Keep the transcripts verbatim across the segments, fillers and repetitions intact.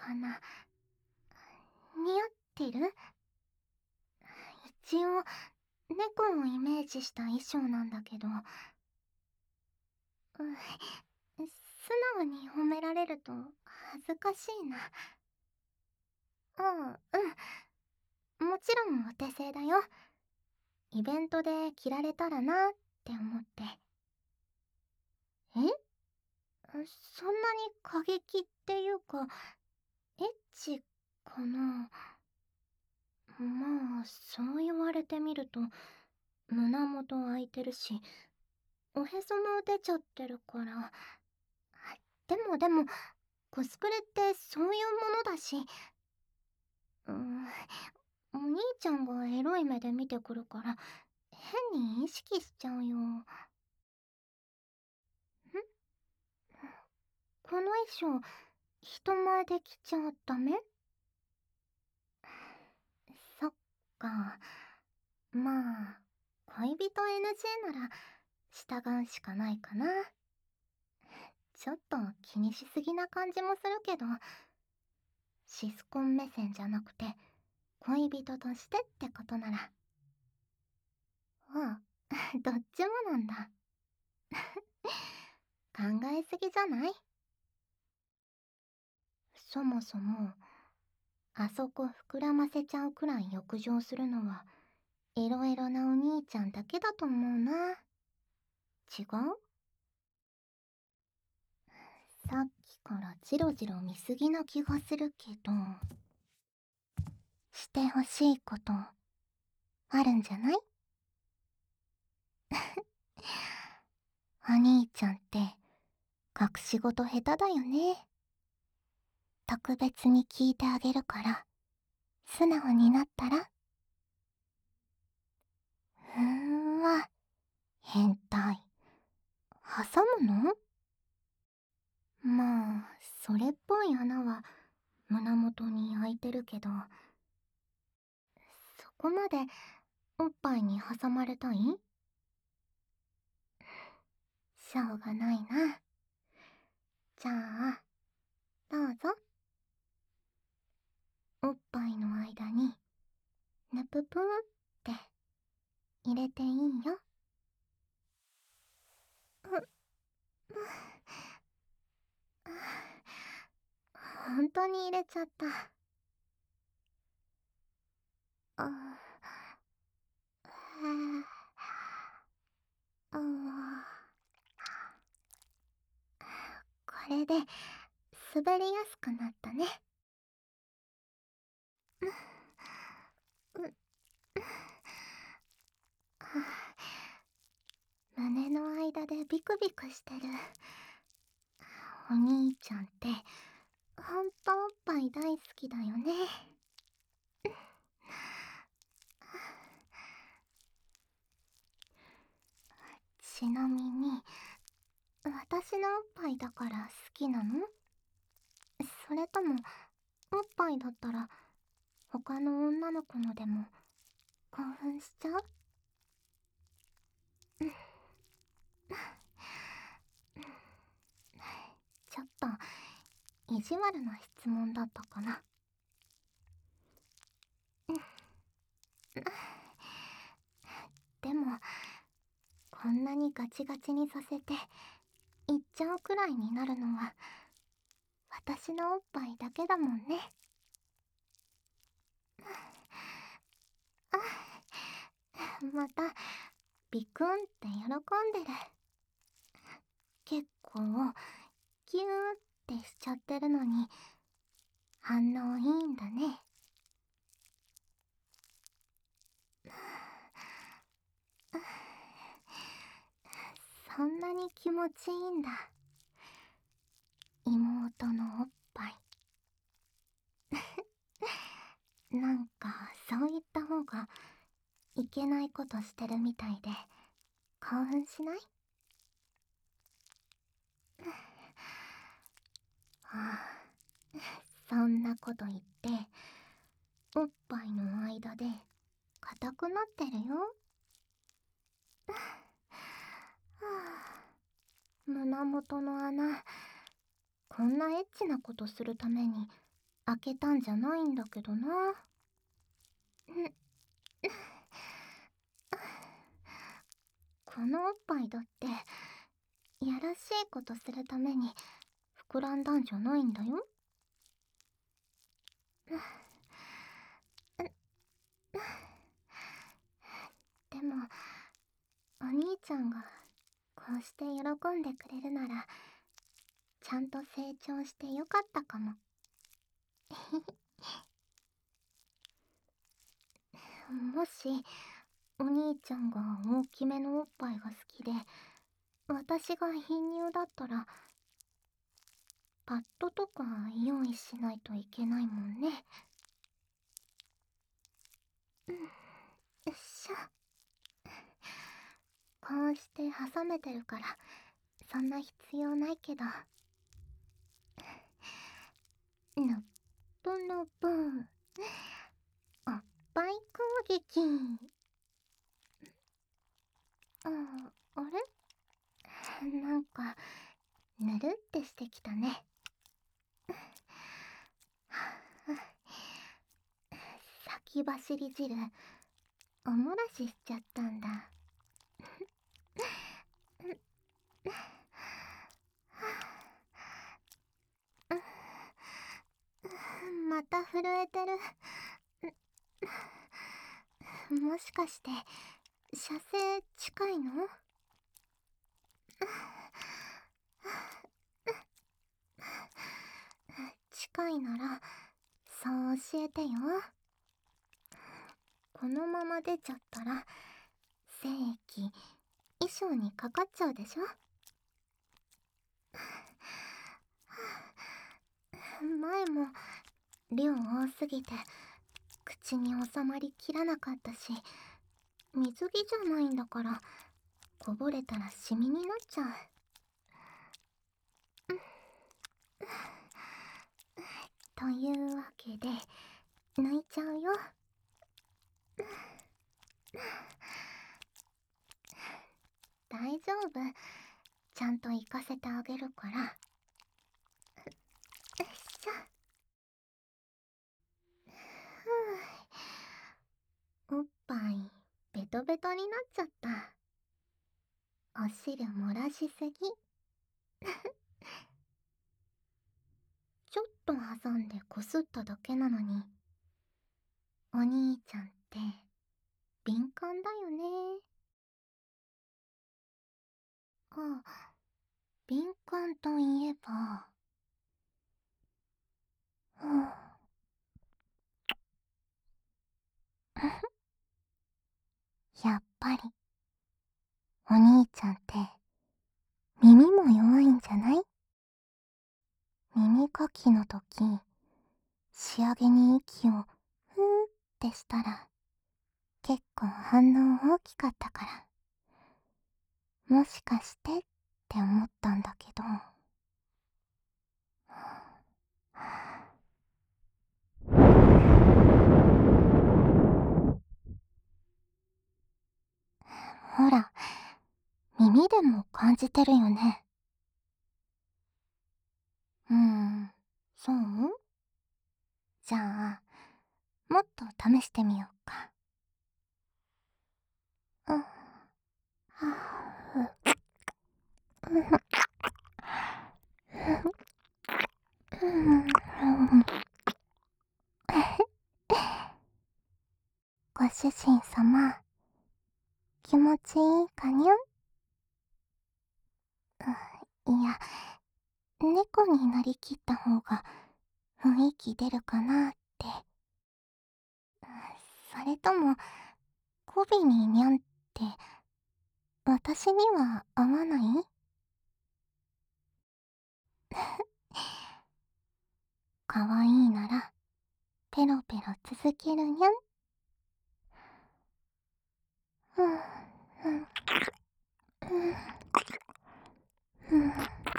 花似合ってる？一応猫をイメージした衣装なんだけど、う素直に褒められると恥ずかしいな。ああ、うん、もちろんお手製だよ。イベントで着られたらなって思って。え、そんなに過激っていうかエッチかな。まあそう言われてみると胸元開いてるし、おへそも出ちゃってるから。でもでもコスプレってそういうものだし、うーん、お兄ちゃんがエロい目で見てくるから変に意識しちゃうよ。ん、この衣装人前で着ちゃダメ？そっか。まあ恋人 エヌジー なら従うしかないかな。ちょっと気にしすぎな感じもするけど、シスコン目線じゃなくて恋人としてってことなら。ああ、どっちもなんだ。考えすぎじゃない？そもそもあそこ膨らませちゃうくらい浴場するのはエロエロなお兄ちゃんだけだと思うな。違う？さっきからジロジロ見すぎな気がするけど、してほしいことあるんじゃない？お兄ちゃんって隠し事下手だよね。特別に聞いてあげるから素直になったら。ふーんわ、変態。挟むの？まあそれっぽい穴は胸元に開いてるけど、そこまでおっぱいに挟まれたい？しょうがないな。じゃあどうぞ。おっぱいの間にぬぷぷーって入れていいよ。うっ、本当に入れちゃった。ああ、これで滑りやすくなったね。胸の間でビクビクしてる。お兄ちゃんってほんとおっぱい大好きだよね。ちなみに私のおっぱいだから好きなの？それともおっぱいだったら他の女の子のでも興奮しちゃう？ちょっと意地悪な質問だったかな。でもこんなにガチガチにさせて言っちゃうくらいになるのは私のおっぱいだけだもんね。またビクンって喜んでる。結構キューってしちゃってるのに反応いいんだね。そんなに気持ちいいんだ、妹のおっぱい。なんかそう言った方がいけないことしてるみたいで興奮しない？はあ、そんなこと言っておっぱいの間で硬くなってるよ。はあ、胸元の穴、こんなエッチなことするために開けたんじゃないんだけどな。んこのおっぱいだってやらしいことするために膨らんだんじゃないんだよ。でもお兄ちゃんがこうして喜んでくれるならちゃんと成長してよかったかも。もしお兄ちゃんが大きめのおっぱいが好きで私が貧乳だったらパッドとか用意しないといけないもんね。よっしゃ。こうして挟めてるからそんな必要ないけど。のっぽのぽおっぱい攻撃。ああれなんかぬるってしてきたね。先走り汁おもらししちゃったんだ。また震えてる。もしかして射精近いの？近いならそう教えてよ。このまま出ちゃったら精液衣装にかかっちゃうでしょ。前も量多すぎて口に収まりきらなかったし、水着じゃないんだからこぼれたらシミになっちゃう。というわけで抜いちゃうよ。大丈夫、ちゃんと行かせてあげるから。よっしゃ。ふう、おっぱいベトベトになっちゃった。お汁漏らしすぎ。ちょっと挟んでこすっただけなのにお兄ちゃんって敏感だよね。あ、敏感といえば、うん、やっぱりお兄ちゃんって耳も弱いんじゃない？耳かきのとき仕上げに息をふーってしたら結構反応大きかったから、もしかしてって思ったんだけど。ほら、耳でも感じてるよね。うーん、そう？じゃあもっと試してみようか。うん、はあ、う、うん、うん、ご主人様、気持ちいいかにゃん？いや、猫になりきった方が雰囲気出るかなって。それともコビににゃんって私には合わない？かわいいならペロペロ続けるにゃん。うん、うん、うん、うん、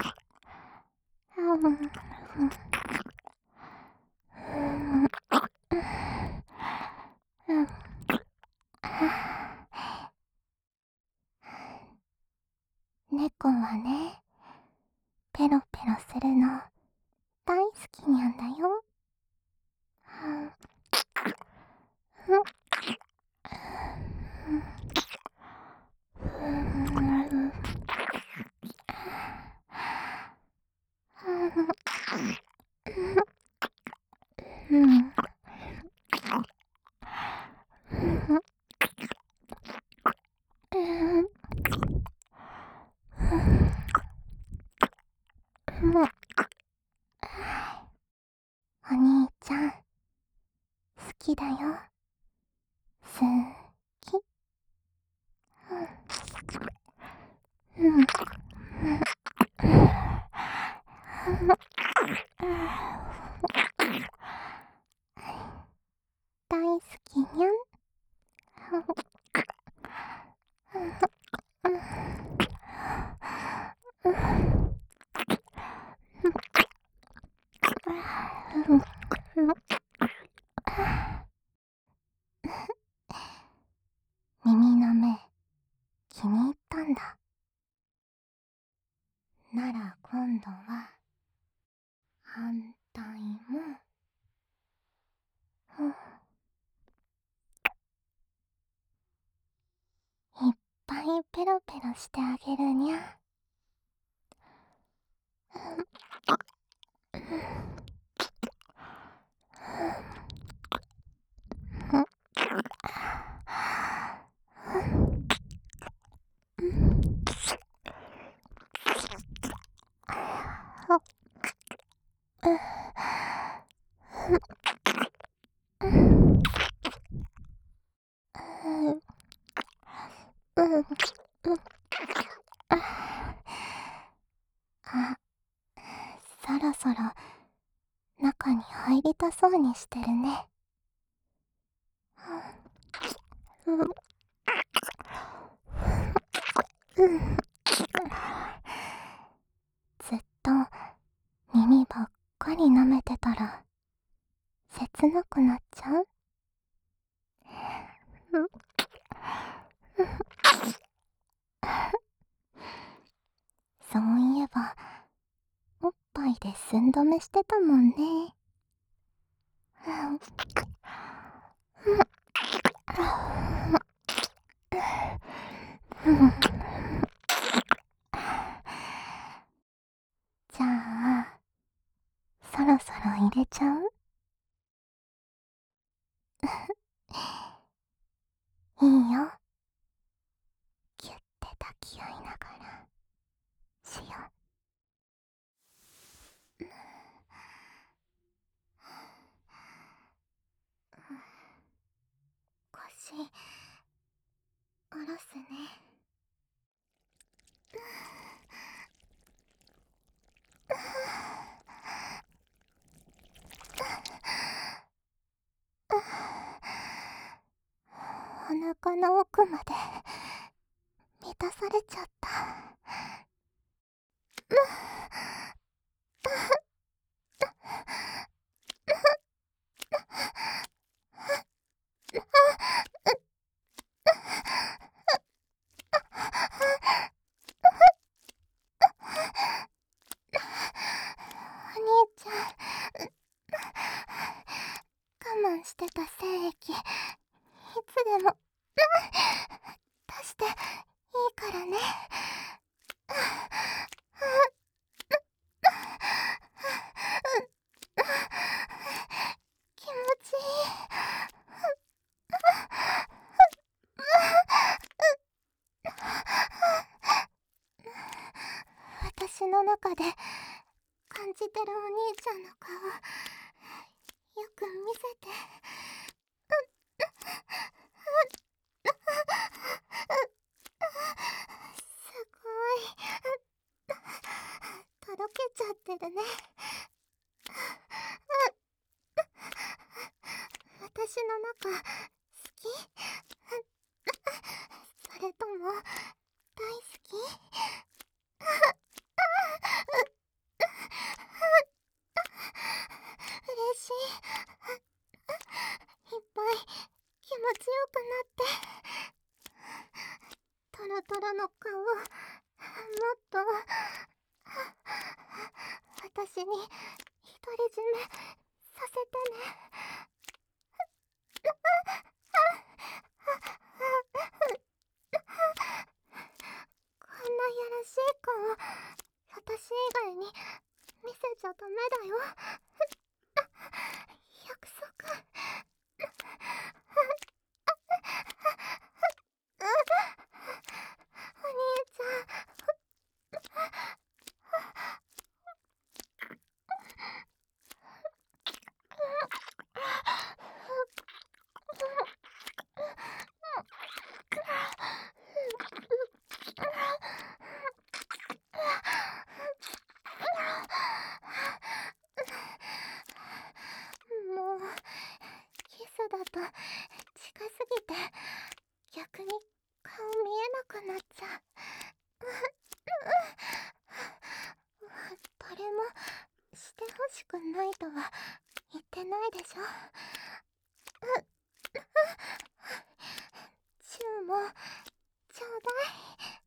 うん、うん、うん、猫はね、ペロペロするの大好きにゃんだよ。 お兄ちゃん、好きだよ。すーき。うん。うん。大好きにゃん。耳の目、気に入ったんだ。なら今度は反対も、うん、いっぱいペロペロしてあげるにゃ。うん、うん、あ、そろそろ中に入りたそうにしてるね。うん、うん、ずっと耳ばっかり舐めてたら切なくなっちゃう。うん、そういえばおっぱいで寸止めしてたもんね。じゃあそろそろ入れちゃう？いいよ。キュッて抱き合いながらしよう。腰下ろすね。お腹の奥まで満たされちゃった。お兄ちゃん、我慢してた精液いつでも出していいからね。気持ちいい。私の中で感じてるお兄ちゃんの顔よく見せて。すごいとろけちゃってるね。私の中好き？それとも大好き？嬉しい。いっぱい気持ちよくなってトロトロの顔もっと私に独り占めさせてね。 私以外に見せちゃダメだよ。約束。お兄ちゃん。もうキスだと近すぎて逆に顔見えなくなっちゃう。誰もしてほしくないとは言ってないでしょ。チューもちょうだい。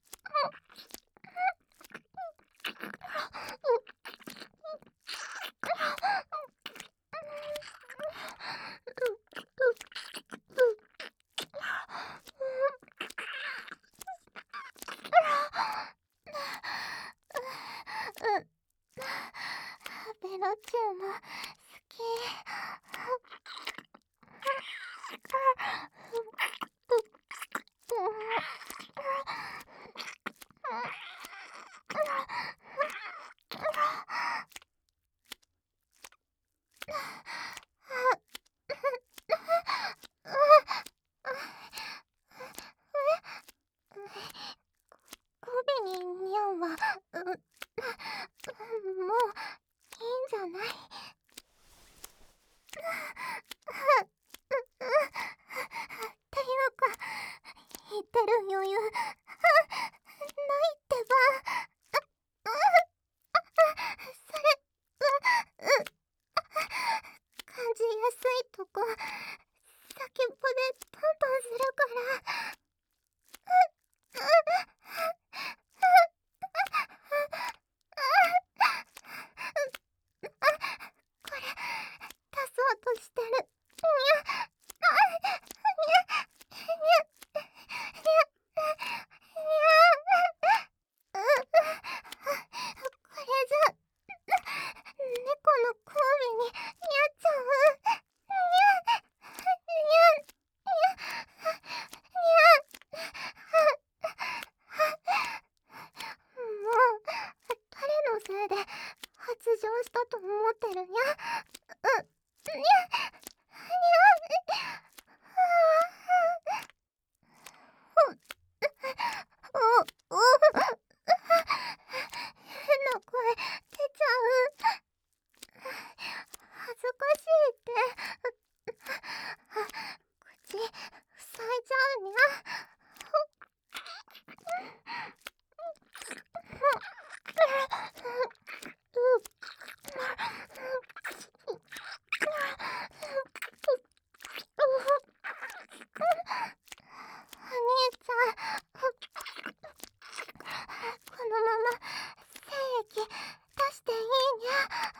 ベロチューも好き。コビにニャンは、う、もう、いいんじゃない？っていうか、言ってる余裕、ないってば。それ、う、う、感じやすいとこ、先っぽでトントンするから。これ、出そうとしてる。にゃ、にゃ、にゃ、にゃ、にゃ、う、これじゃ、猫の交尾ににゃっちゃう。にゃ、にゃ、にゃ、にゃ、もう、誰のせいで発情したと思ってるにゃ。う、にゃ、にゃ、にゃ、お、お、変な声出ちゃう。恥ずかしいって。口塞いじゃうにゃ。お兄ちゃん、このまま精液出していいにゃ。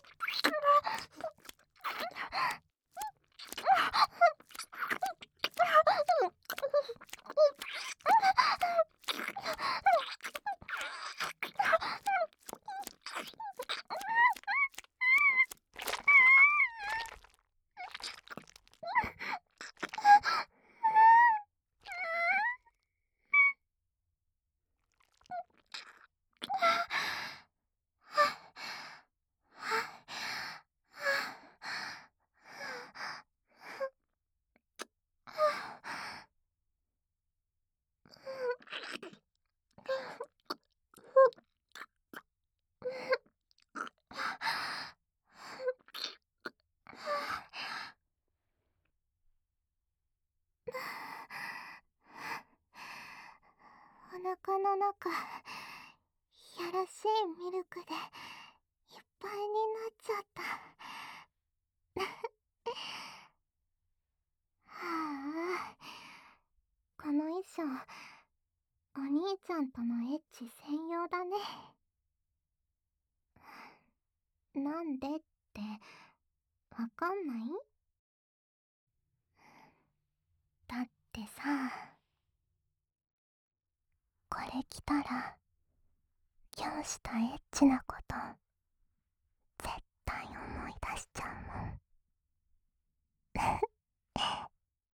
お腹の中、やらしいミルクでいっぱいになっちゃった。はあ、この衣装、お兄ちゃんとのエッチ専用だね。なんでってわかんない？だってさ、これ着たらキュンしたエッチなこと